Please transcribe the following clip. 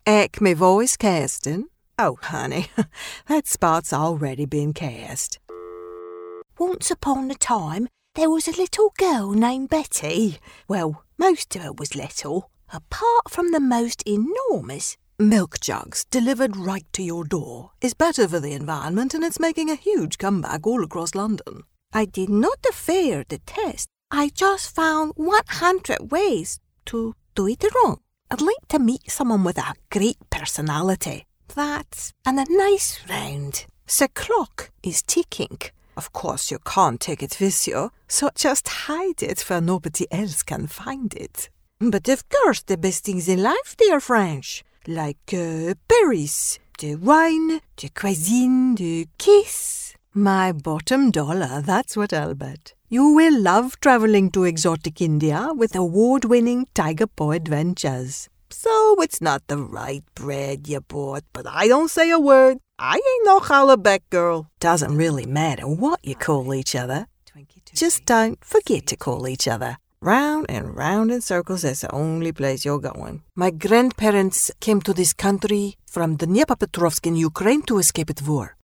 Acme voice casting? Oh, honey, that spot's already been cast. Once upon a time, there was a little girl named Betty. Well, most of her was little, apart from the most enormous. Milk jugs delivered right to your door is better for the environment, and it's making a huge comeback all across London. I did not fear the test. I just found 100 ways to do it wrong. I'd like to meet someone with a great personality. That and a nice round. The clock is ticking. Of course, you can't take it with you, so just hide it where nobody else can find it. But of course, the best things in life, dear French, like Paris, the wine, the cuisine, the kiss. My bottom dollar, that's what I'll bet. You will love traveling to exotic India with award-winning Tiger Paw adventures. So it's not the right bread you bought, but I don't say a word. I ain't no Hollaback girl. Doesn't really matter what you call each other. Just don't forget to call each other. Round and round in circles, that's the only place you're going. My grandparents came to this country from Dnipropetrovsk in Ukraine to escape at war.